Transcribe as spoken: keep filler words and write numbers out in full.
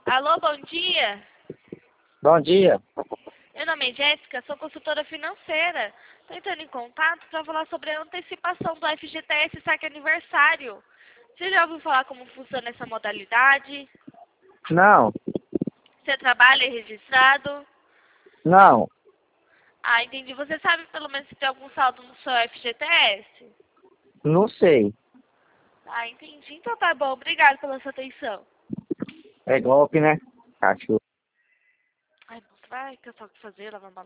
Alô, bom dia. Bom dia. Meu nome é Jéssica, sou consultora financeira. Estou entrando em contato para falar sobre a antecipação do F G T S Saque Aniversário. Você já ouviu falar como funciona essa modalidade? Não, Você trabalha e registrado? não, Ah, entendi. Você sabe pelo menos se tem algum saldo no seu F G T S? não sei. Ah, entendi. Então tá bom. Obrigada pela sua atenção. É golpe, né? Cachorro. Ai, moça, vai caçar o que fazer, lavar uma